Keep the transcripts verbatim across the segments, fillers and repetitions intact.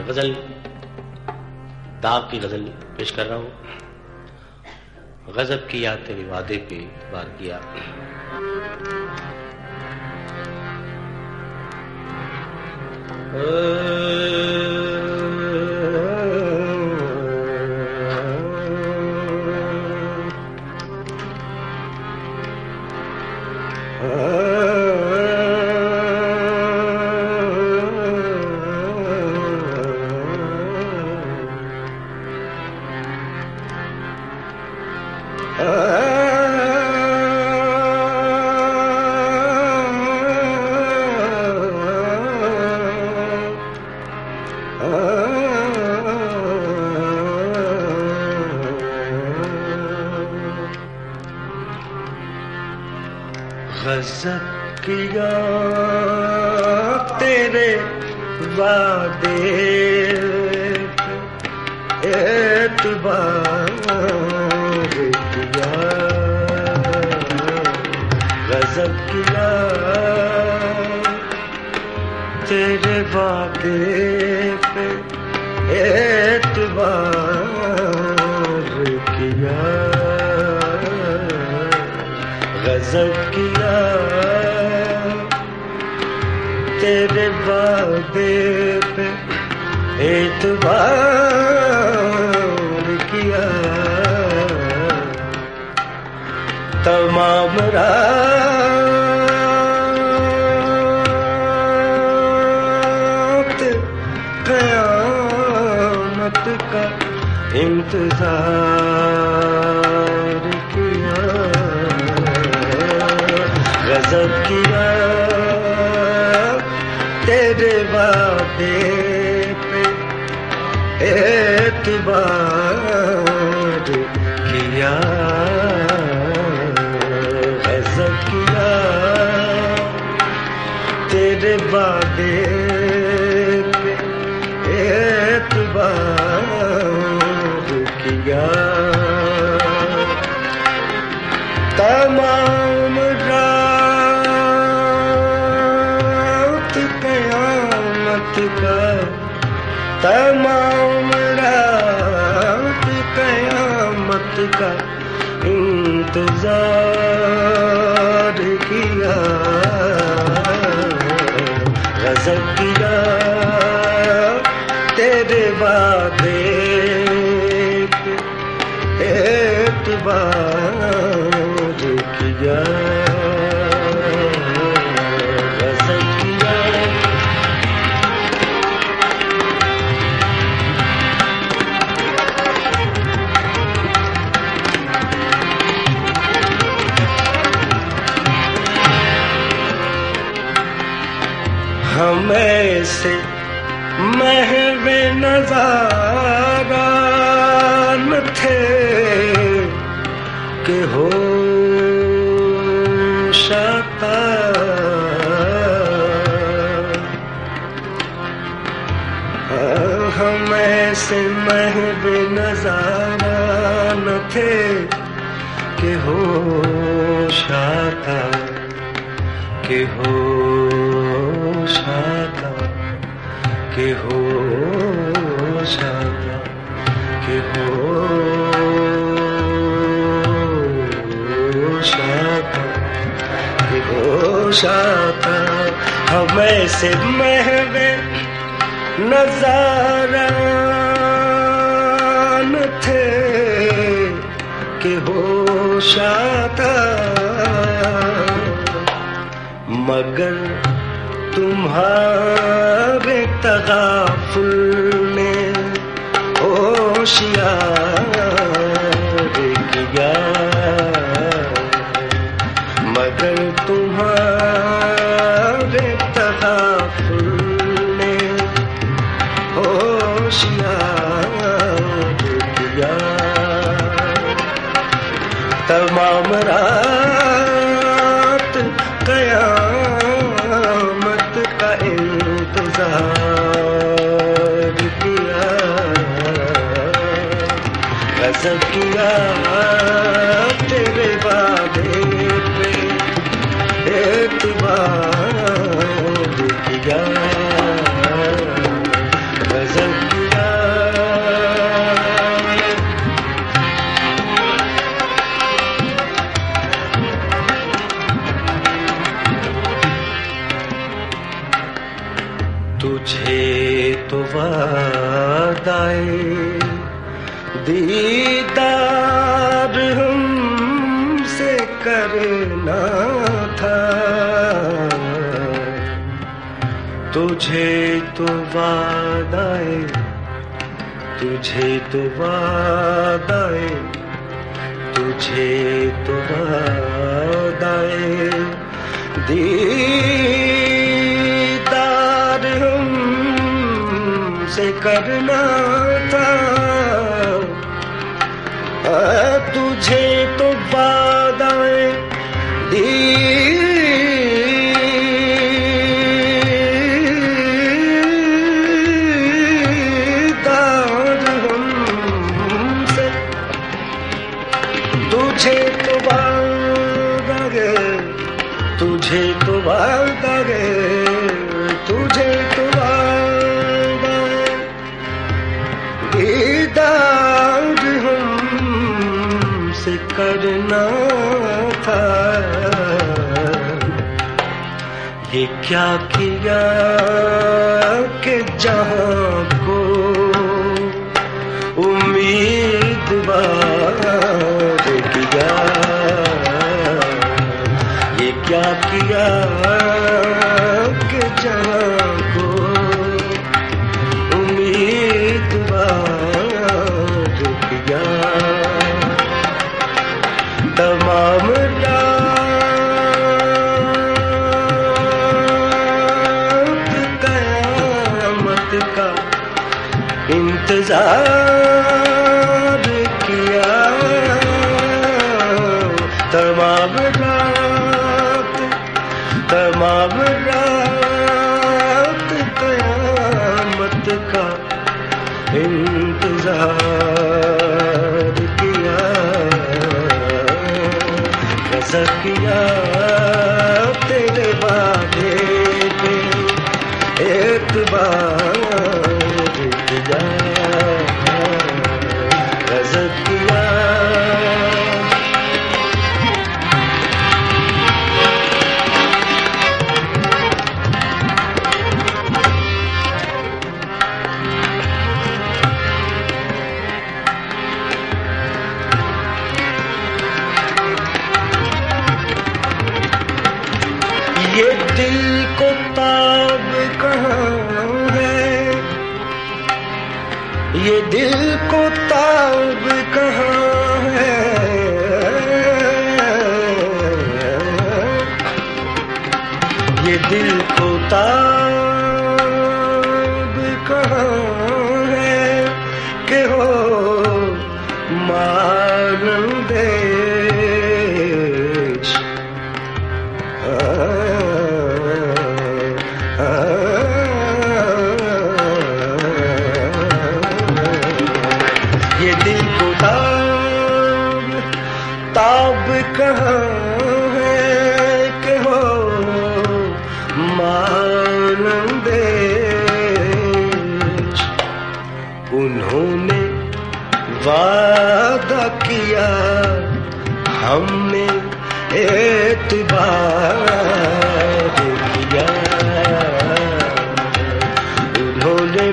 गजल दाग की गजल पेश कर रहा हूं। गजब किया तेरे वादे पे इतबार किया। गजब किया तेरे वादे एतबार किया। गजब किया तेरे वादे पे एतबार किया। गजब किया तेरे वादे पे एतबार किया। तमाम रात क़यामत का इंतजार किया। गजब किया तेरे वादे पे एतबार किया। गजब किया तेरे वादे पे एतबार किया। तमाम का तमाम रात क़यामत का इंतजार किया। गजब किया तेरे वादे पे एतबार किया। हमें से महवे नज़ारा न थे कि होश आता। हमें से महवे नज़ारा न थे कि होश आता। कि होश आता कि होश आता कि होश आता कि होश आता। हमें से महवे नज़ारा न थे कि होश आता। मगर तुम्हारे तगाफुल ने होशियार किया। मगर तुम्हारे तगाफुल ने होशियार किया। तमाम रात क़यामत का इंतजार किया। गजब किया तेरे वादे पे एतबार किया। गजब तुझे तो वादाए दीदार हमसे करना था, तुझे तो वादाए तुझे तो वादाए तुझे तो वादाए दीदार हमसे करना था, तुझे तो वादाए दीदार हमसे, तुझे तो वादाए तुझे तो वादाए तुझे तो वादाए दीदार हमसे करना था। ये क्या किया कि जहां को उम्मीदवार किया, ये क्या किया कि जहां को उम्मीदवार किया। तमाम रात क़यामत का इंतजार किया, तमाम रात तमाम रात क़यामत का इंतजार किया, गज़ब किया तेरे वादे पे एतबार किया, गज़ब किया। ये दिल को ताब कहाँ है, ये दिल को ताब कहाँ है, ये दिल को ताब कहाँ है कि हो मानंदे ये दिल को ताब ताब कहाँ है कि हो मानंदे, उन्होंने वादा किया हमने एतबार किया, उन्होंने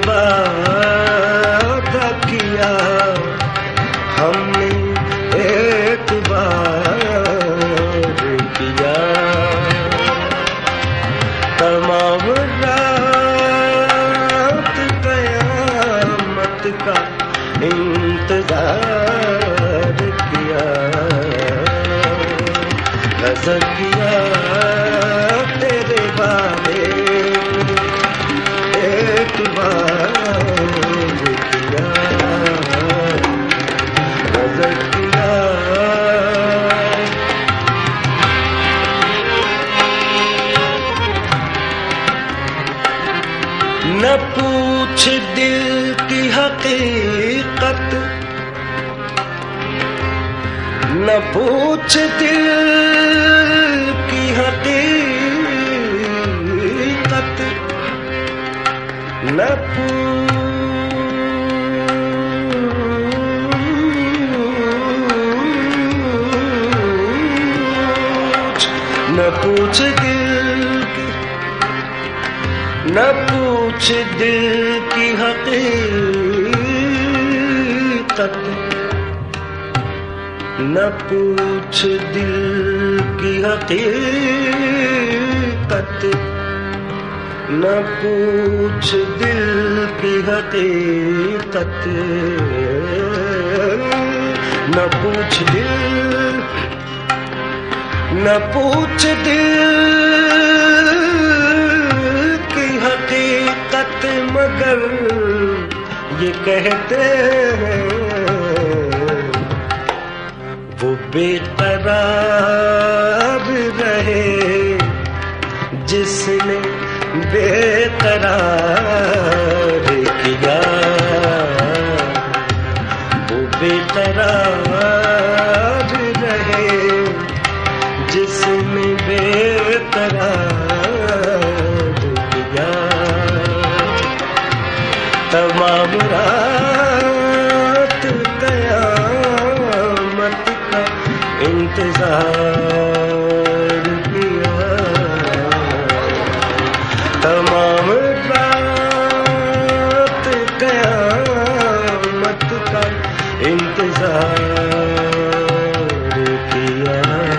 वादा किया हमने एतबार किया, तमाम रात क़यामत का इंतजार किया, गज़ब किया तेरे वादे एतबार किया, गज़ब किया। न पूछ दिल की हकीकत, न पूछ दिल की हकीकत, न पूछ न पूछ दिल की न पूछ दिल की हकीकत, न पूछ दिल की हकीकत, न पूछ दिल की हकीकत, न पूछ दिल, न पूछ दिल की हकीकत, मगर ये कहते हैं वो बेकरार रहे जिसने बेकरार किया, वो बेकरार रहे जिसने बेकरार किया। तमाम रात क़यामत का इंतजार किया, तमाम रात क़यामत का इंतजार किया।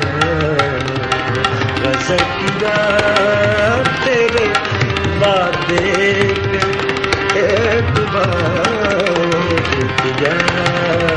गज़ब किया तेरे वादे पे एतबार किया।